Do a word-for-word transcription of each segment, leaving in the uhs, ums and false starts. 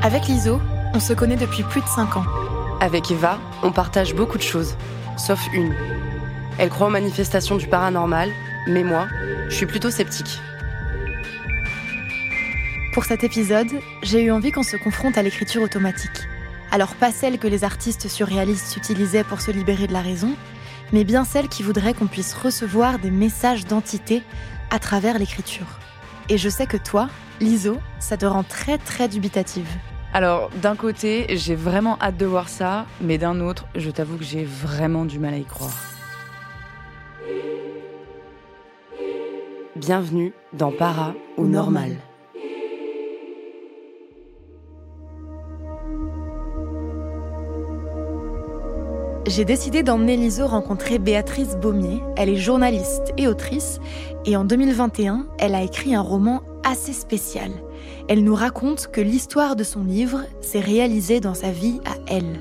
Avec Liso, on se connaît depuis plus de cinq ans. Avec Eva, on partage beaucoup de choses, sauf une. Elle croit aux manifestations du paranormal, mais moi, je suis plutôt sceptique. Pour cet épisode, j'ai eu envie qu'on se confronte à l'écriture automatique. Alors pas celle que les artistes surréalistes utilisaient pour se libérer de la raison, mais bien celle qui voudrait qu'on puisse recevoir des messages d'entités à travers l'écriture. Et je sais que toi, Liso, ça te rend très très dubitative. Alors, d'un côté, j'ai vraiment hâte de voir ça, mais d'un autre, je t'avoue que j'ai vraiment du mal à y croire. Bienvenue dans Para ou Normal. J'ai décidé d'emmener Liso rencontrer Béatrice Baumier. Elle est journaliste et autrice, et en deux mille vingt et un, elle a écrit un roman assez spécial. Elle nous raconte que l'histoire de son livre s'est réalisée dans sa vie à elle.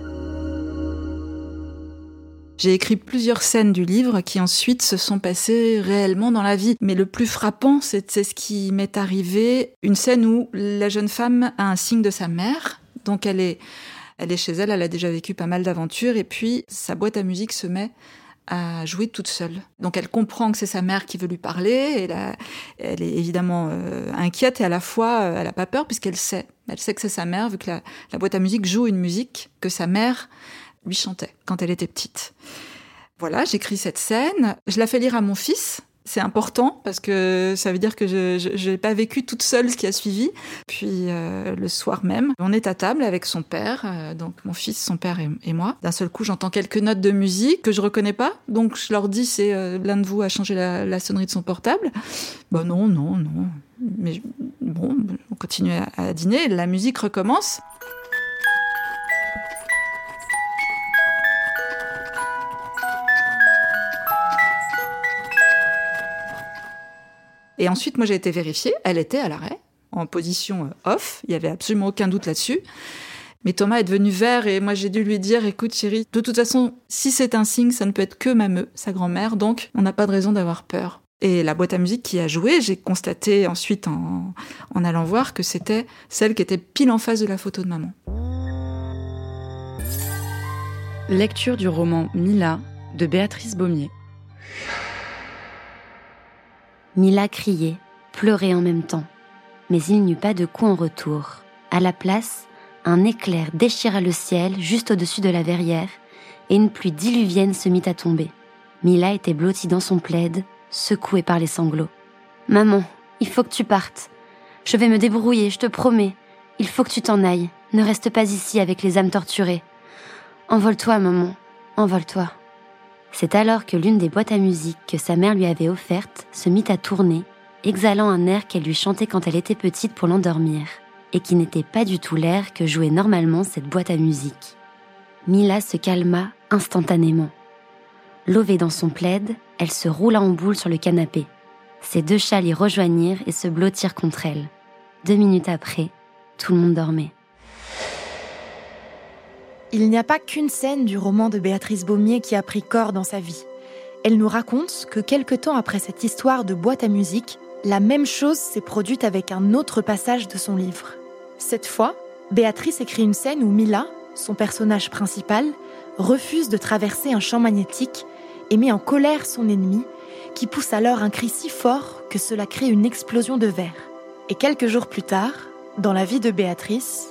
J'ai écrit plusieurs scènes du livre qui ensuite se sont passées réellement dans la vie. Mais le plus frappant, c'est, c'est ce qui m'est arrivé. Une scène où la jeune femme a un signe de sa mère. Donc elle est, elle est chez elle, elle a déjà vécu pas mal d'aventures. Et puis sa boîte à musique se met à jouer toute seule. Donc elle comprend que c'est sa mère qui veut lui parler. Et là, elle est évidemment euh, inquiète et à la fois, euh, elle n'a pas peur puisqu'elle sait. Elle sait que c'est sa mère vu que la, la boîte à musique joue une musique que sa mère lui chantait quand elle était petite. Voilà, j'écris cette scène. Je la fais lire à mon fils. C'est important parce que ça veut dire que je n'ai pas vécu toute seule ce qui a suivi. Puis euh, le soir même, on est à table avec son père, euh, donc mon fils, son père et, et moi. D'un seul coup, j'entends quelques notes de musique que je reconnais pas. Donc je leur dis, c'est euh, l'un de vous a changé la, la sonnerie de son portable. Bon, non, non, non. Mais bon, on continue à, à dîner. La musique recommence. Et ensuite, moi, j'ai été vérifiée. Elle était à l'arrêt, en position off. Il n'y avait absolument aucun doute là-dessus. Mais Thomas est devenu vert et moi, j'ai dû lui dire « Écoute, chérie, de toute façon, si c'est un signe, ça ne peut être que ma meu, sa grand-mère. Donc, on n'a pas de raison d'avoir peur. » Et la boîte à musique qui a joué, j'ai constaté ensuite, en, en allant voir, que c'était celle qui était pile en face de la photo de maman. Lecture du roman Mila de Béatrice Baumier. Mila criait, pleurait en même temps. Mais il n'y eut pas de coup en retour. À la place, un éclair déchira le ciel juste au-dessus de la verrière et une pluie diluvienne se mit à tomber. Mila était blottie dans son plaid, secouée par les sanglots. « Maman, il faut que tu partes. Je vais me débrouiller, je te promets. Il faut que tu t'en ailles. Ne reste pas ici avec les âmes torturées. Envole-toi, maman, envole-toi. » C'est alors que l'une des boîtes à musique que sa mère lui avait offertes se mit à tourner, exhalant un air qu'elle lui chantait quand elle était petite pour l'endormir, et qui n'était pas du tout l'air que jouait normalement cette boîte à musique. Mila se calma instantanément. Lovée dans son plaid, elle se roula en boule sur le canapé. Ses deux chats l'y rejoignirent et se blottirent contre elle. Deux minutes après, tout le monde dormait. Il n'y a pas qu'une scène du roman de Béatrice Baumier qui a pris corps dans sa vie. Elle nous raconte que quelque temps après cette histoire de boîte à musique, la même chose s'est produite avec un autre passage de son livre. Cette fois, Béatrice écrit une scène où Mila, son personnage principal, refuse de traverser un champ magnétique et met en colère son ennemi, qui pousse alors un cri si fort que cela crée une explosion de verre. Et quelques jours plus tard, dans la vie de Béatrice...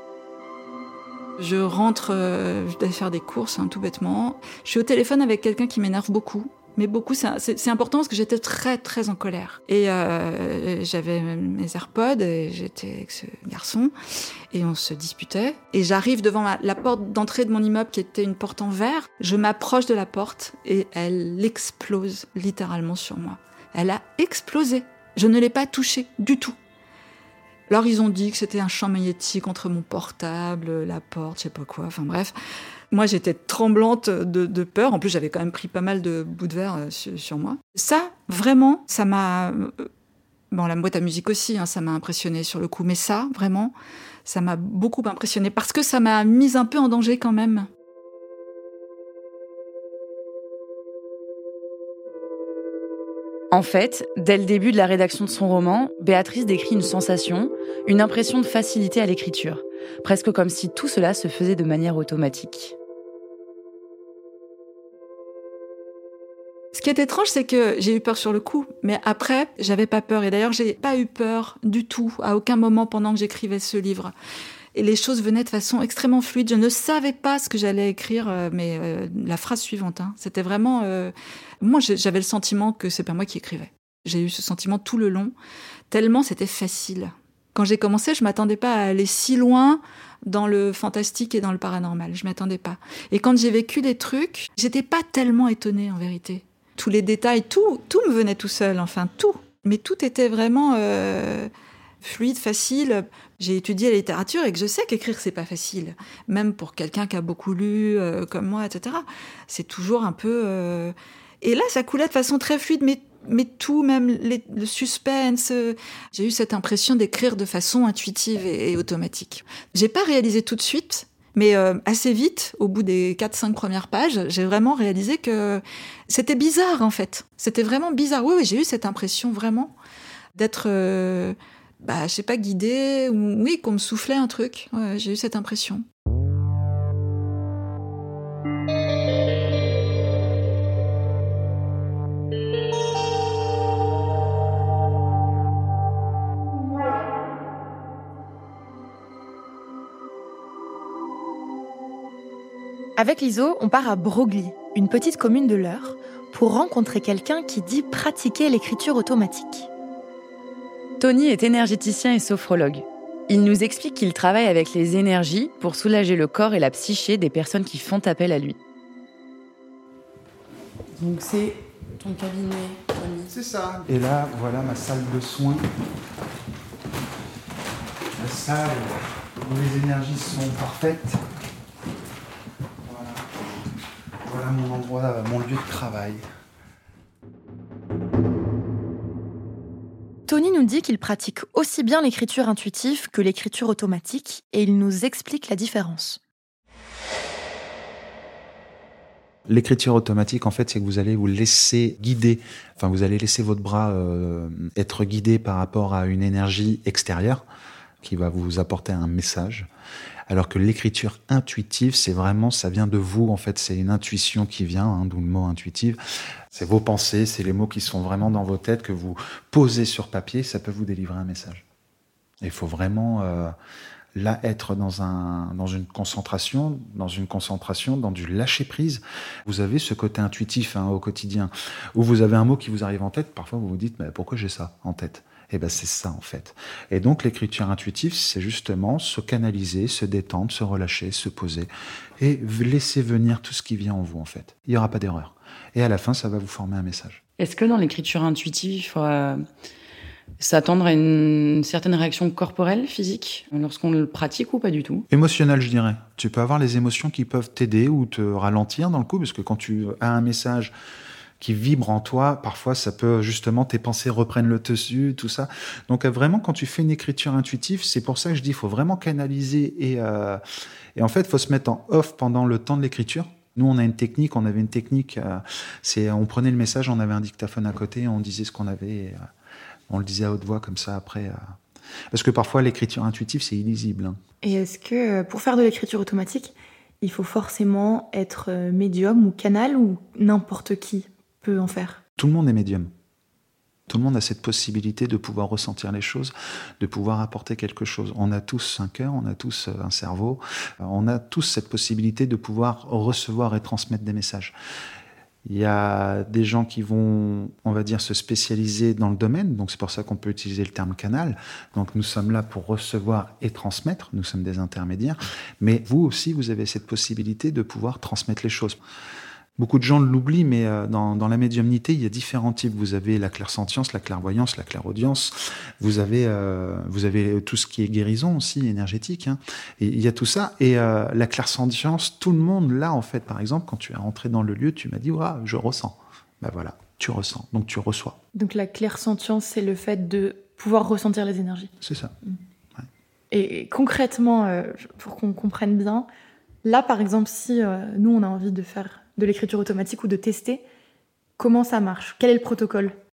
Je rentre, euh, je dois faire des courses, hein, tout bêtement. Je suis au téléphone avec quelqu'un qui m'énerve beaucoup. Mais beaucoup, c'est, c'est, c'est important parce que j'étais très, très en colère. Et euh, j'avais mes AirPods et j'étais avec ce garçon. Et on se disputait. Et j'arrive devant ma, la porte d'entrée de mon immeuble qui était une porte en verre. Je m'approche de la porte et elle explose littéralement sur moi. Elle a explosé. Je ne l'ai pas touchée du tout. Alors, ils ont dit que c'était un champ magnétique entre mon portable, la porte, je sais pas quoi, enfin bref. Moi, j'étais tremblante de, de peur. En plus, j'avais quand même pris pas mal de bouts de verre euh, sur, sur moi. Ça, vraiment, ça m'a... Euh, bon, la boîte à musique aussi, hein, ça m'a impressionnée sur le coup. Mais ça, vraiment, ça m'a beaucoup impressionnée parce que ça m'a mise un peu en danger quand même. En fait, dès le début de la rédaction de son roman, Béatrice décrit une sensation, une impression de facilité à l'écriture. presque comme si tout cela se faisait de manière automatique. Ce qui est étrange, c'est que j'ai eu peur sur le coup, mais après, j'avais pas peur. Et d'ailleurs, j'ai pas eu peur du tout, à aucun moment pendant que j'écrivais ce livre. Et les choses venaient de façon extrêmement fluide. Je ne savais pas ce que j'allais écrire, mais euh, la phrase suivante, hein, c'était vraiment... Euh, moi, j'avais le sentiment que c'est pas moi qui écrivais. J'ai eu ce sentiment tout le long, tellement c'était facile. Quand j'ai commencé, je m'attendais pas à aller si loin dans le fantastique et dans le paranormal. Je m'attendais pas. Et quand j'ai vécu des trucs, j'étais pas tellement étonnée, en vérité. Tous les détails, tout, tout me venait tout seul, enfin tout. Mais tout était vraiment euh, fluide, facile. J'ai étudié la littérature et que je sais qu'écrire, c'est pas facile. Même pour quelqu'un qui a beaucoup lu, euh, comme moi, et cetera. C'est toujours un peu... Euh... Et là, ça coulait de façon très fluide, mais, mais tout, même les, le suspense. Euh... J'ai eu cette impression d'écrire de façon intuitive et, et automatique. J'ai pas réalisé tout de suite, mais euh, assez vite, au bout des quatre cinq premières pages, j'ai vraiment réalisé que c'était bizarre, en fait. C'était vraiment bizarre. Oui, oui, j'ai eu cette impression, vraiment, d'être... Euh... Bah, je sais pas, guidée, ou oui, qu'on me soufflait un truc. Ouais, j'ai eu cette impression. Avec Liso, on part à Broglie, une petite commune de l'Eure, pour rencontrer quelqu'un qui dit pratiquer l'écriture automatique. Tony est énergéticien et sophrologue. Il nous explique qu'il travaille avec les énergies pour soulager le corps et la psyché des personnes qui font appel à lui. Donc c'est ton cabinet, Tony. C'est ça. Et là, voilà ma salle de soins. La salle où les énergies sont parfaites. Voilà. Voilà mon endroit, mon lieu de travail. Tony nous dit qu'il pratique aussi bien l'écriture intuitive que l'écriture automatique et il nous explique la différence. L'écriture automatique, en fait, c'est que vous allez vous laisser guider, enfin, vous allez laisser votre bras euh, être guidé par rapport à une énergie extérieure qui va vous apporter un message. Alors que l'écriture intuitive, c'est vraiment, ça vient de vous, en fait, c'est une intuition qui vient, hein, d'où le mot intuitive. C'est vos pensées, c'est les mots qui sont vraiment dans vos têtes que vous posez sur papier, ça peut vous délivrer un message. Il faut vraiment, euh, là, être dans un, dans une concentration, dans une concentration, dans du lâcher-prise. Vous avez ce côté intuitif, hein, au quotidien, où vous avez un mot qui vous arrive en tête, parfois vous vous dites, mais pourquoi j'ai ça en tête ? Eh ben c'est ça en fait. Et donc l'écriture intuitive, c'est justement se canaliser, se détendre, se relâcher, se poser et laisser venir tout ce qui vient en vous en fait. Il n'y aura pas d'erreur. Et à la fin, ça va vous former un message. Est-ce que dans l'écriture intuitive, il faut euh, s'attendre à une certaine réaction corporelle, physique, lorsqu'on le pratique ou pas du tout ? Émotionnel, je dirais. Tu peux avoir les émotions qui peuvent t'aider ou te ralentir dans le coup, parce que quand tu as un message qui vibre en toi, parfois ça peut justement, tes pensées reprennent le dessus, tout ça. Donc vraiment, quand tu fais une écriture intuitive, c'est pour ça que je dis, il faut vraiment canaliser et, euh, et en fait, il faut se mettre en off pendant le temps de l'écriture. Nous, on a une technique, on avait une technique, euh, c'est, on prenait le message, on avait un dictaphone à côté, on disait ce qu'on avait, et, euh, on le disait à haute voix comme ça après. Euh, parce que parfois, l'écriture intuitive, c'est illisible. Hein. Et est-ce que pour faire de l'écriture automatique, il faut forcément être médium ou canal ou n'importe qui peut en faire ? Tout le monde est médium. Tout le monde a cette possibilité de pouvoir ressentir les choses, de pouvoir apporter quelque chose. On a tous un cœur, on a tous un cerveau, on a tous cette possibilité de pouvoir recevoir et transmettre des messages. Il y a des gens qui vont, on va dire, se spécialiser dans le domaine, donc c'est pour ça qu'on peut utiliser le terme canal. Donc nous sommes là pour recevoir et transmettre, nous sommes des intermédiaires, mais vous aussi, vous avez cette possibilité de pouvoir transmettre les choses. Beaucoup de gens l'oublient, mais dans, dans la médiumnité, il y a différents types. Vous avez la clairsentience, la clairvoyance, la clairaudience. Vous avez, euh, vous avez tout ce qui est guérison aussi, énergétique. Hein. Et il y a tout ça. Et euh, la clairsentience, tout le monde là, en fait, par exemple, quand tu es rentré dans le lieu, tu m'as dit, ouais, je ressens. Ben voilà, tu ressens, donc tu reçois. Donc la clairsentience, c'est le fait de pouvoir ressentir les énergies. C'est ça. Mmh. Ouais. Et concrètement, euh, pour qu'on comprenne bien, là, par exemple, si euh, nous, on a envie de faire de l'écriture automatique ou de tester, comment ça marche ? Quel est le protocole ?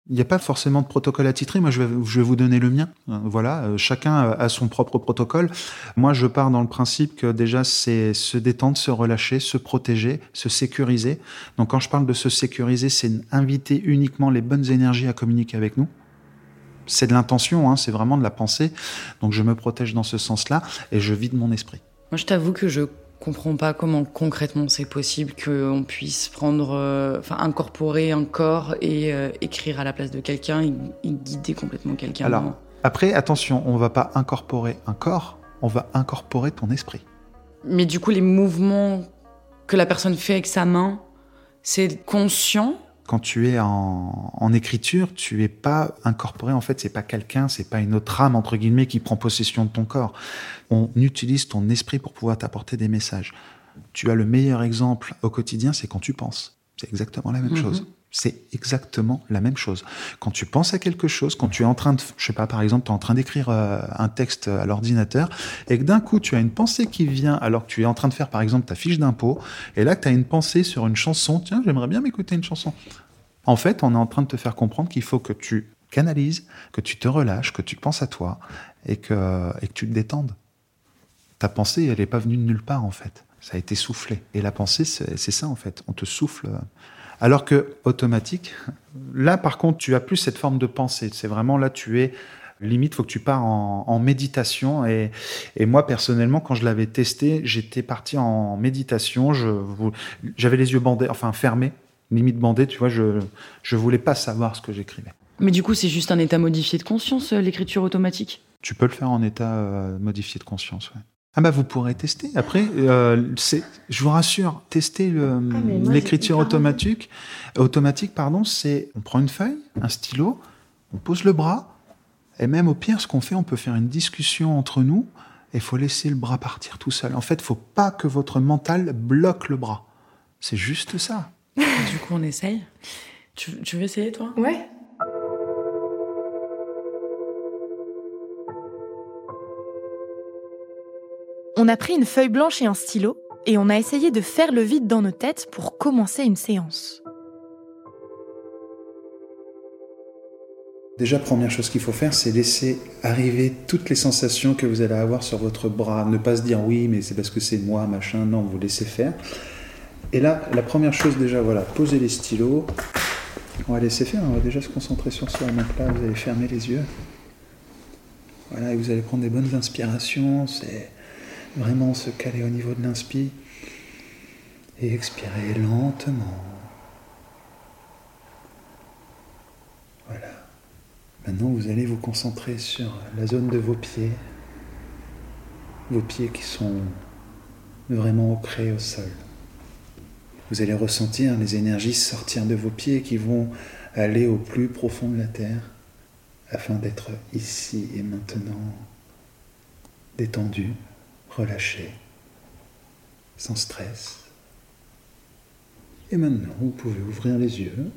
Il n'y a pas forcément de protocole attitré. Moi, je vais, je vais vous donner le mien. Voilà, euh, chacun a son propre protocole. Moi, je pars dans le principe que déjà, c'est se détendre, se relâcher, se protéger, se sécuriser. Donc, quand je parle de se sécuriser, c'est inviter uniquement les bonnes énergies à communiquer avec nous. C'est de l'intention, hein, c'est vraiment de la pensée. Donc, je me protège dans ce sens-là et je vide mon esprit. Moi, je t'avoue que je comprends pas comment concrètement c'est possible qu'on puisse prendre, euh, enfin, incorporer un corps et euh, écrire à la place de quelqu'un et, et guider complètement quelqu'un. Alors, après, attention, on va pas incorporer un corps, on va incorporer ton esprit. Mais du coup, les mouvements que la personne fait avec sa main, c'est conscient. Quand tu es en, en écriture, tu es pas incorporé. En fait, c'est pas quelqu'un, c'est pas une autre âme entre guillemets qui prend possession de ton corps. On utilise ton esprit pour pouvoir t'apporter des messages. Tu as le meilleur exemple au quotidien, c'est quand tu penses. C'est exactement la même mmh. chose. C'est exactement la même chose. Quand tu penses à quelque chose, quand tu es en train de, je sais pas, par exemple, tu es en train d'écrire euh, un texte à l'ordinateur et que d'un coup, tu as une pensée qui vient alors que tu es en train de faire, par exemple, ta fiche d'impôt et là que tu as une pensée sur une chanson. Tiens, j'aimerais bien m'écouter une chanson. En fait, on est en train de te faire comprendre qu'il faut que tu canalises, que tu te relâches, que tu penses à toi et que, et que tu te détendes. Ta pensée, elle n'est pas venue de nulle part, en fait. Ça a été soufflé. Et la pensée, c'est, c'est ça, en fait. On te souffle. Alors que automatique, là, par contre, tu as plus cette forme de pensée. C'est vraiment là, tu es limite, il faut que tu pars en, en méditation. Et, et moi, personnellement, quand je l'avais testé, j'étais parti en méditation. Je, j'avais les yeux bandés, enfin fermés, limite bandés. Tu vois, je je voulais pas savoir ce que j'écrivais. Mais du coup, c'est juste un état modifié de conscience, l'écriture automatique. Tu peux le faire en état euh, modifié de conscience, ouais. Ah bah vous pourrez tester. Après, euh, c'est, je vous rassure, tester le, ah moi, l'écriture automatique, automatique, pardon, c'est on prend une feuille, un stylo, on pose le bras, et même au pire, ce qu'on fait, on peut faire une discussion entre nous, et il faut laisser le bras partir tout seul. En fait, il ne faut pas que votre mental bloque le bras. C'est juste ça. Du coup, on essaye. Tu, tu veux essayer, toi ? Ouais. On a pris une feuille blanche et un stylo et on a essayé de faire le vide dans nos têtes pour commencer une séance. Déjà, première chose qu'il faut faire, c'est laisser arriver toutes les sensations que vous allez avoir sur votre bras. Ne pas se dire oui, mais c'est parce que c'est moi, machin. Non, vous laissez faire. Et là, la première chose déjà, voilà, posez les stylos. On va laisser faire, on va déjà se concentrer sur soi. Donc là, vous allez fermer les yeux. Voilà, et vous allez prendre des bonnes inspirations. C'est vraiment se caler au niveau de l'inspi et expirer lentement. Voilà. Maintenant, vous allez vous concentrer sur la zone de vos pieds. Vos pieds qui sont vraiment ancrés au sol. Vous allez ressentir les énergies sortir de vos pieds qui vont aller au plus profond de la terre afin d'être ici et maintenant détendu, relâché, sans stress. Et maintenant, vous pouvez ouvrir les yeux,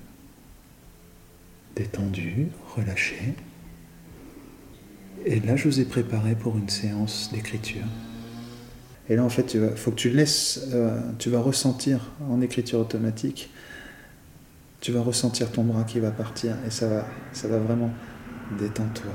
détendu, relâché. Et là, je vous ai préparé pour une séance d'écriture. Et là, en fait, il faut que tu laisses, euh, tu vas ressentir en écriture automatique, tu vas ressentir ton bras qui va partir et ça va, ça va vraiment détends-toi.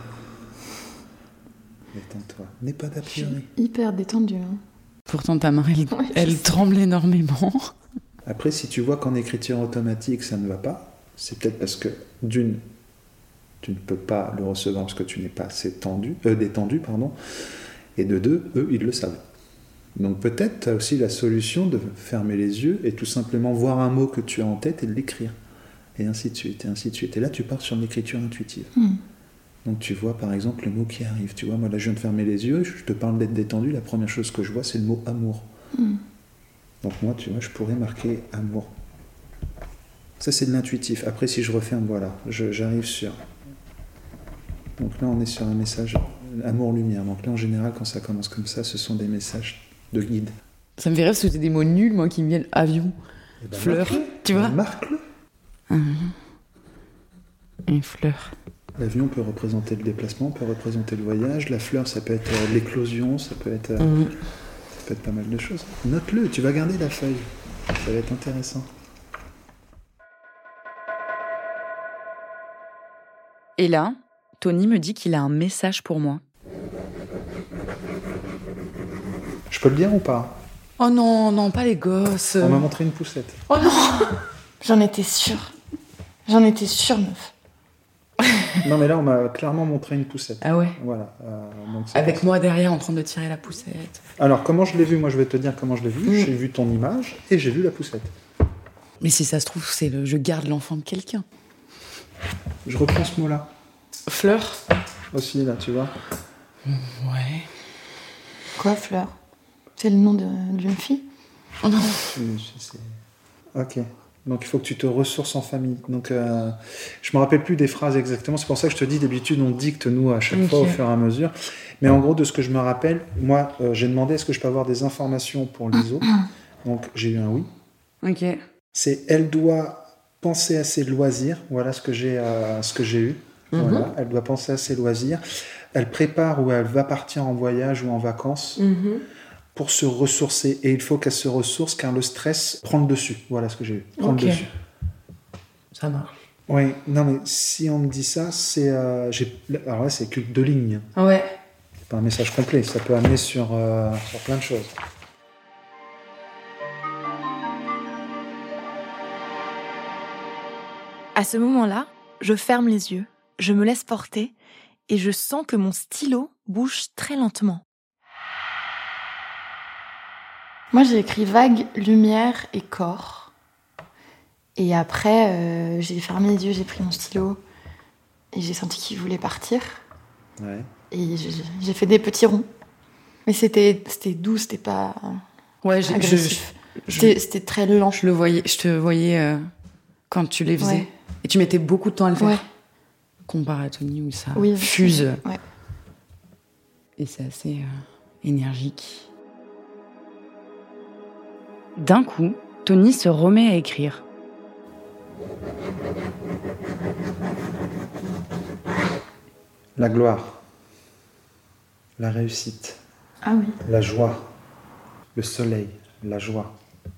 Détends-toi. N'aie pas d'a priori. Je suis hyper détendue. Hein. Pourtant, ta main, elle, ouais, elle tremble énormément. Après, si tu vois qu'en écriture automatique, ça ne va pas, c'est peut-être parce que, d'une, tu ne peux pas le recevoir parce que tu n'es pas assez tendu, euh, détendu, pardon, et de deux, eux, ils le savent. Donc peut-être tu as aussi la solution de fermer les yeux et tout simplement voir un mot que tu as en tête et de l'écrire. Et ainsi de suite, et ainsi de suite. Et là, tu pars sur l'écriture intuitive. Mm. Donc tu vois par exemple le mot qui arrive. Tu vois, moi là je viens de fermer les yeux, je te parle d'être détendu, la première chose que je vois c'est le mot amour. Mm. Donc moi tu vois, je pourrais marquer amour. Ça c'est de l'intuitif. Après si je referme, voilà, je, j'arrive sur... Donc là on est sur un message amour-lumière. Donc là en général quand ça commence comme ça, ce sont des messages de guide. Ça me fait rêve, c'était des mots nuls moi qui me viennent avion, eh ben, fleur, marque-le. Tu vois. Marque-le. Mmh. Une fleur. L'avion peut représenter le déplacement, peut représenter le voyage. La fleur, ça peut être euh, l'éclosion, ça peut être, euh, mmh. ça peut être pas mal de choses. Note-le, tu vas garder la feuille. Ça va être intéressant. Et là, Tony me dit qu'il a un message pour moi. Je peux le dire ou pas? Oh non, non, pas les gosses. On m'a montré une poussette. Oh non. J'en étais sûre. J'en étais sûre, meuf. Non, mais là, on m'a clairement montré une poussette. Ah ouais? Voilà. Euh, donc Avec moi derrière en train de tirer la poussette. Alors, comment je l'ai vu? Moi, je vais te dire comment je l'ai vu. Mmh. J'ai vu ton image et j'ai vu la poussette. Mais si ça se trouve, c'est le je garde l'enfant de quelqu'un. Je reprends ce mot-là. Fleur? Aussi, là, tu vois. Ouais. Quoi, Fleur? C'est le nom de, d'une fille? Oh non. Je, je sais. Ok. Donc il faut que tu te ressources en famille. Donc euh, je me rappelle plus des phrases exactement. C'est pour ça que je te dis, d'habitude on dicte nous à chaque okay. fois au fur et à mesure. Mais en gros de ce que je me rappelle, moi euh, j'ai demandé est-ce que je peux avoir des informations pour l'I S O. Donc j'ai eu un oui. Ok. C'est elle doit penser à ses loisirs. Voilà ce que j'ai, euh, ce que j'ai eu. Mm-hmm. Voilà. Elle doit penser à ses loisirs. Elle prépare ou elle va partir en voyage ou en vacances. Mm-hmm. Pour se ressourcer. Et il faut qu'elle se ressource car le stress prend le dessus. Voilà ce que j'ai eu. Prend okay. le dessus. Ça marche. Oui, non mais si on me dit ça, c'est... Euh, j'ai... Alors là, c'est que deux lignes. Ouais. C'est pas un message complet. Ça peut amener sur, euh, sur plein de choses. À ce moment-là, je ferme les yeux, je me laisse porter et je sens que mon stylo bouge très lentement. Moi, j'ai écrit vague, lumière et corps. Et après, euh, j'ai fermé les yeux, j'ai pris mon stylo et j'ai senti qu'il voulait partir. Ouais. Et j'ai, j'ai fait des petits ronds. Mais c'était, c'était doux, c'était pas ouais, j'ai, agressif. Je, je, c'était, c'était très lent. Je, le voyais, je te voyais euh, quand tu les faisais. Ouais. Et tu mettais beaucoup de temps à le faire. Ouais. Comparé à Tony où ça oui, fuse. Ouais. Et c'est assez euh, énergique. D'un coup, Tony se remet à écrire. La gloire, la réussite, ah oui. la joie, le soleil, la joie.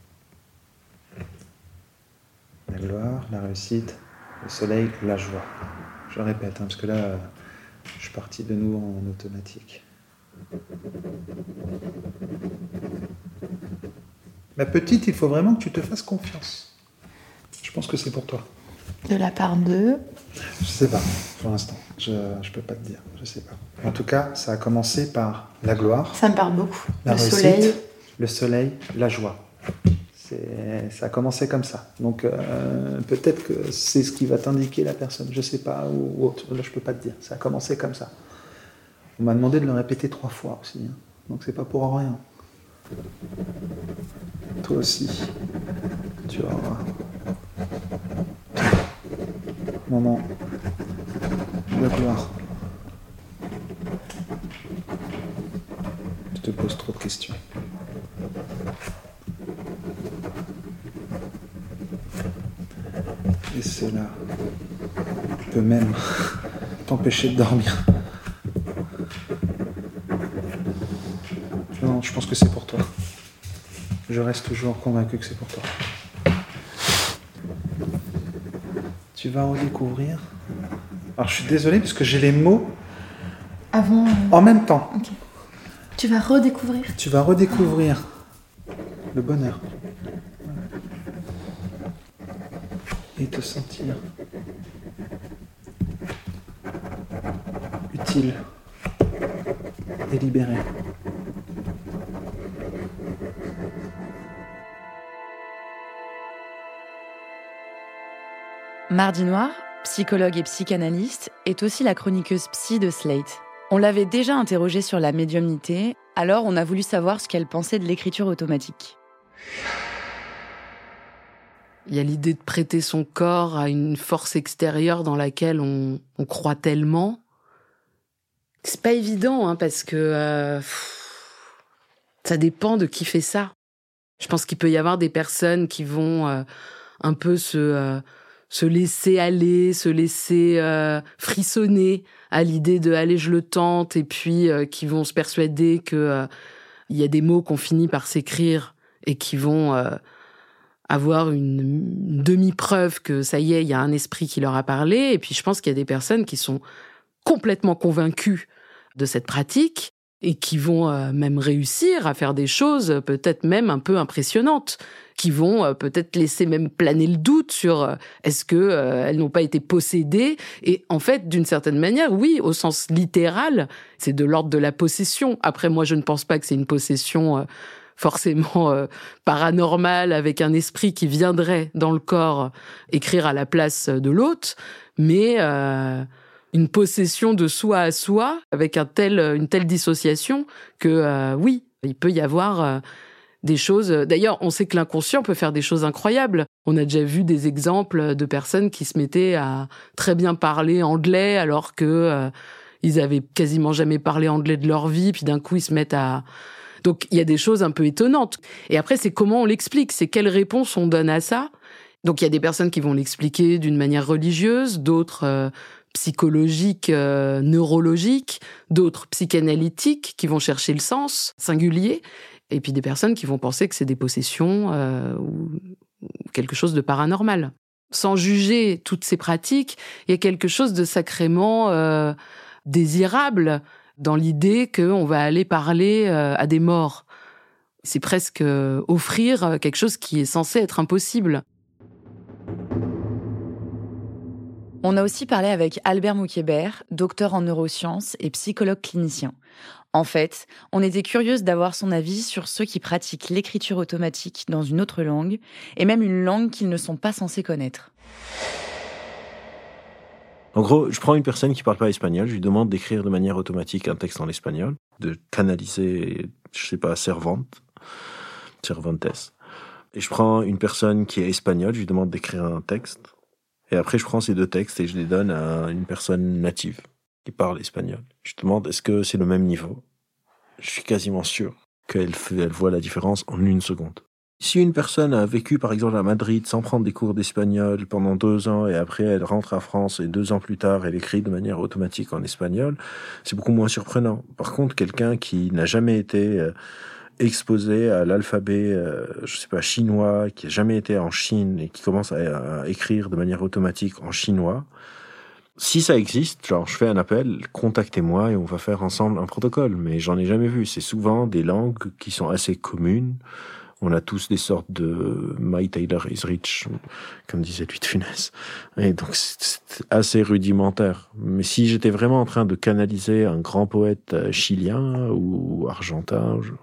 La gloire, la réussite, le soleil, la joie. Je répète, hein, parce que là, je suis parti de nouveau en automatique. Ma petite, il faut vraiment que tu te fasses confiance. Je pense que c'est pour toi. De la part de... Je sais pas, pour l'instant. Je je peux pas te dire, je sais pas. En tout cas, ça a commencé par la gloire. Ça me parle beaucoup. La le réussite, soleil. Le soleil, la joie. C'est, ça a commencé comme ça. Donc euh, peut-être que c'est ce qui va t'indiquer la personne, je sais pas, ou, ou autre. Là, je peux pas te dire. Ça a commencé comme ça. On m'a demandé de le répéter trois fois aussi. Hein. Donc c'est pas pour rien. Toi aussi, tu vas voir. Moment de gloire. Je te pose trop de questions. Et cela peut même t'empêcher de dormir. Non, je pense que c'est pour toi. Je reste toujours convaincu que c'est pour toi. Tu vas redécouvrir. Alors je suis désolé parce que j'ai les mots avant. Euh... En même temps. Okay. Tu vas redécouvrir. Tu vas redécouvrir le bonheur. Et te sentir utile et libéré. Mardi Noir, psychologue et psychanalyste, est aussi la chroniqueuse psy de Slate. On l'avait déjà interrogée sur la médiumnité, alors on a voulu savoir ce qu'elle pensait de l'écriture automatique. Il y a l'idée de prêter son corps à une force extérieure dans laquelle on, on croit tellement. C'est pas évident, hein, parce que euh, ça dépend de qui fait ça. Je pense qu'il peut y avoir des personnes qui vont euh, un peu se, euh, se laisser aller, se laisser euh, frissonner à l'idée de « allez, je le tente », et puis euh, qui vont se persuader qu'il euh, y a des mots qu'on finit par s'écrire et qui vont... Euh, avoir une, une demi-preuve que ça y est, il y a un esprit qui leur a parlé. Et puis je pense qu'il y a des personnes qui sont complètement convaincues de cette pratique et qui vont euh, même réussir à faire des choses peut-être même un peu impressionnantes, qui vont euh, peut-être laisser même planer le doute sur euh, est-ce que euh, elles n'ont pas été possédées. Et en fait, d'une certaine manière, oui, au sens littéral, c'est de l'ordre de la possession. Après, moi, je ne pense pas que c'est une possession euh, forcément euh, paranormale avec un esprit qui viendrait dans le corps écrire à la place de l'autre, mais euh, une possession de soi à soi avec un tel, une telle dissociation que euh, oui, il peut y avoir euh, des choses. D'ailleurs, on sait que l'inconscient peut faire des choses incroyables. On a déjà vu des exemples de personnes qui se mettaient à très bien parler anglais alors que euh, ils avaient quasiment jamais parlé anglais de leur vie, puis d'un coup ils se mettent à... Donc il y a des choses un peu étonnantes. Et après, c'est comment on l'explique, c'est quelle réponse on donne à ça. Donc il y a des personnes qui vont l'expliquer d'une manière religieuse, d'autres euh, psychologiques, euh, neurologiques, d'autres psychanalytiques qui vont chercher le sens singulier, et puis des personnes qui vont penser que c'est des possessions euh, ou quelque chose de paranormal. Sans juger toutes ces pratiques, il y a quelque chose de sacrément euh, désirable dans l'idée qu'on va aller parler euh, à des morts. C'est presque euh, offrir quelque chose qui est censé être impossible. On a aussi parlé avec Albert Moukébert, docteur en neurosciences et psychologue clinicien. En fait, on était curieuse d'avoir son avis sur ceux qui pratiquent l'écriture automatique dans une autre langue, et même une langue qu'ils ne sont pas censés connaître. En gros, je prends une personne qui parle pas espagnol, je lui demande d'écrire de manière automatique un texte en espagnol, de canaliser, je sais pas, Cervantes, Cervantes. Et je prends une personne qui est espagnole, je lui demande d'écrire un texte. Et après, je prends ces deux textes et je les donne à une personne native qui parle espagnol. Je demande, est-ce que c'est le même niveau? Je suis quasiment sûr qu'elle fait, elle voit la différence en une seconde. Si une personne a vécu, par exemple, à Madrid sans prendre des cours d'espagnol pendant deux ans et après elle rentre à France et deux ans plus tard, elle écrit de manière automatique en espagnol, c'est beaucoup moins surprenant. Par contre, quelqu'un qui n'a jamais été euh, exposé à l'alphabet, euh, je sais pas, chinois, qui a jamais été en Chine et qui commence à, à écrire de manière automatique en chinois, si ça existe, genre je fais un appel, contactez-moi et on va faire ensemble un protocole. Mais j'en ai jamais vu. C'est souvent des langues qui sont assez communes. On a tous des sortes de My Taylor is rich, comme disait Louis de Funès. Et donc c'est assez rudimentaire. Mais si j'étais vraiment en train de canaliser un grand poète chilien ou argentin, je,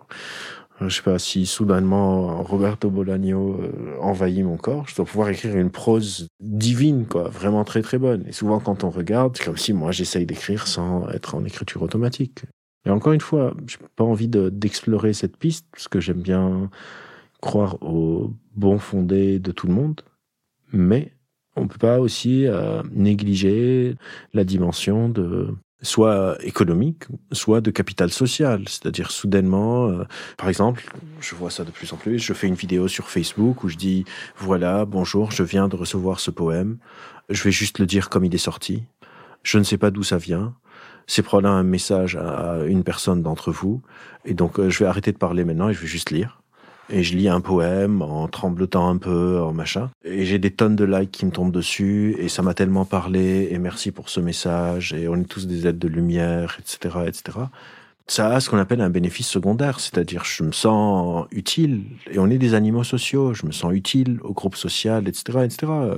je sais pas, si soudainement Roberto Bolaño euh, envahit mon corps, je dois pouvoir écrire une prose divine, quoi, vraiment très très bonne. Et souvent quand on regarde, c'est comme si moi j'essaye d'écrire sans être en écriture automatique. Et encore une fois, j'ai pas envie de, d'explorer cette piste, parce que j'aime bien croire au bon fondé de tout le monde, mais on peut pas aussi euh, négliger la dimension de soit économique, soit de capital social. C'est-à-dire soudainement, euh, par exemple, je vois ça de plus en plus, je fais une vidéo sur Facebook où je dis « Voilà, bonjour, je viens de recevoir ce poème, je vais juste le dire comme il est sorti, je ne sais pas d'où ça vient, c'est probablement un message à une personne d'entre vous, et donc euh, je vais arrêter de parler maintenant et je vais juste lire. » Et je lis un poème en tremblotant un peu, en machin. Et j'ai des tonnes de likes qui me tombent dessus, et ça m'a tellement parlé, et merci pour ce message, et on est tous des êtres de lumière, et cetera, et cetera. Ça a ce qu'on appelle un bénéfice secondaire, c'est-à-dire je me sens utile, et on est des animaux sociaux, je me sens utile au groupe social, et cetera, et cetera.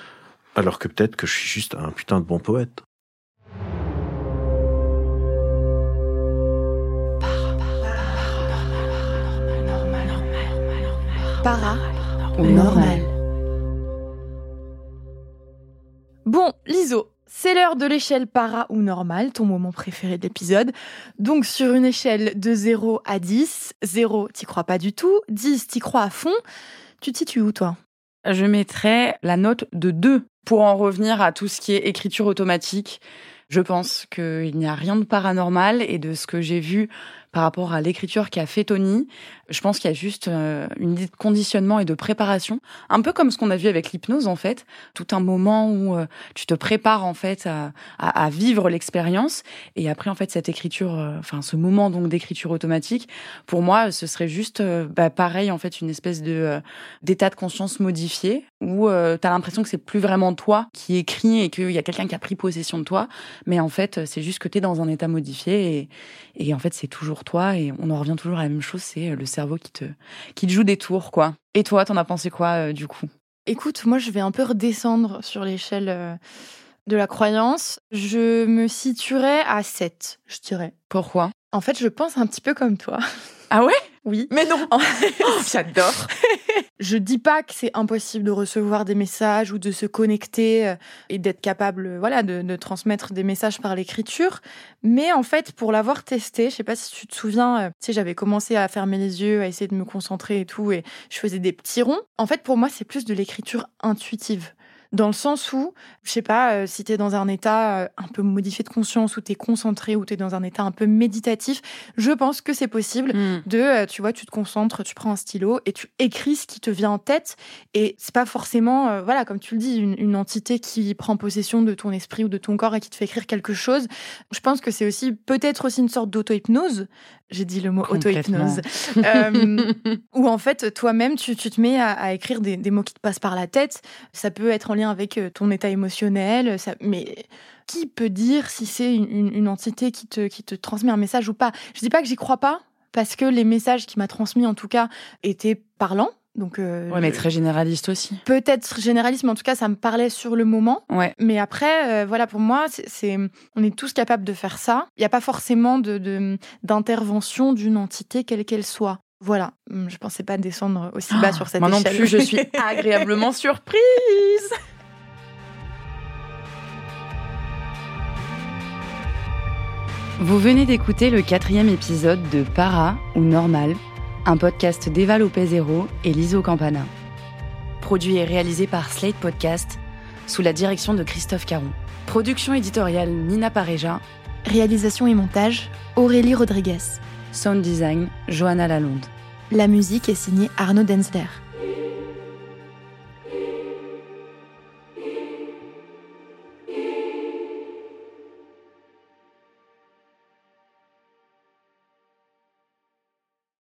Alors que peut-être que je suis juste un putain de bon poète. Para ou normal. Bon, Liso, c'est l'heure de l'échelle para ou normal, ton moment préféré de l'épisode. Donc sur une échelle de zéro à dix, zéro, t'y crois pas du tout, dix, t'y crois à fond. Tu te situes où, toi? Je mettrais la note de deux. Pour en revenir à tout ce qui est écriture automatique, je pense qu'il n'y a rien de paranormal, et de ce que j'ai vu par rapport à l'écriture qu'a fait Tony, Je pense qu'il y a juste euh, une idée de conditionnement et de préparation, un peu comme ce qu'on a vu avec l'hypnose en fait, tout un moment où euh, tu te prépares en fait à, à, à vivre l'expérience, et après en fait cette écriture, euh, enfin ce moment donc d'écriture automatique, pour moi ce serait juste euh, bah, pareil en fait une espèce de euh, d'état de conscience modifié où euh, t'as l'impression que c'est plus vraiment toi qui écris et qu'il y a quelqu'un qui a pris possession de toi, mais en fait c'est juste que t'es dans un état modifié et, et en fait c'est toujours toi et on en revient toujours à la même chose, c'est le cerveau qui te, qui te joue des tours, quoi. Et toi, t'en as pensé quoi, euh, du coup ? Écoute, moi, je vais un peu redescendre sur l'échelle euh, de la croyance. Je me situerais à sept, je dirais. Pourquoi ? En fait, je pense un petit peu comme toi. Ah ouais ? Oui. Mais non. Oh, j'adore. Je dis pas que c'est impossible de recevoir des messages ou de se connecter et d'être capable, voilà, de, de transmettre des messages par l'écriture. Mais en fait, pour l'avoir testé, je sais pas si tu te souviens, tu sais, j'avais commencé à fermer les yeux, à essayer de me concentrer et tout, et je faisais des petits ronds. En fait, pour moi, c'est plus de l'écriture intuitive. Dans le sens où, je sais pas, euh, si t'es dans un état euh, un peu modifié de conscience, où t'es concentré, où t'es dans un état un peu méditatif, je pense que c'est possible mm. de, euh, tu vois, tu te concentres, tu prends un stylo et tu écris ce qui te vient en tête. Et c'est pas forcément, euh, voilà, comme tu le dis, une, une entité qui prend possession de ton esprit ou de ton corps et qui te fait écrire quelque chose. Je pense que c'est aussi, peut-être aussi une sorte d'auto-hypnose. J'ai dit le mot auto-hypnose. euh, où en fait, toi-même, tu, tu te mets à, à écrire des, des mots qui te passent par la tête. Ça peut être en lien avec ton état émotionnel. Ça, mais qui peut dire si c'est une, une, une entité qui te, qui te transmet un message ou pas ? Je dis pas que j'y crois pas, parce que les messages qu'il m'a transmis, en tout cas, étaient parlants. Donc, euh, ouais, mais très généraliste aussi. Peut-être généraliste, mais en tout cas, ça me parlait sur le moment. Ouais. Mais après, euh, voilà, pour moi, c'est, c'est, on est tous capables de faire ça. Il n'y a pas forcément de, de, d'intervention d'une entité, quelle qu'elle soit. Voilà, je pensais pas descendre aussi bas oh, sur cette moi échelle. Moi non plus, je suis agréablement surprise. Vous venez d'écouter le quatrième épisode de Para ou Normal, un podcast d'Eva Lopez-Hérault et Liso Campana. Produit et réalisé par Slate Podcast, sous la direction de Christophe Caron. Production éditoriale Nina Pareja. Réalisation et montage, Aurélie Rodriguez. Sound design, Johanna Lalonde. La musique est signée Arnaud Densler.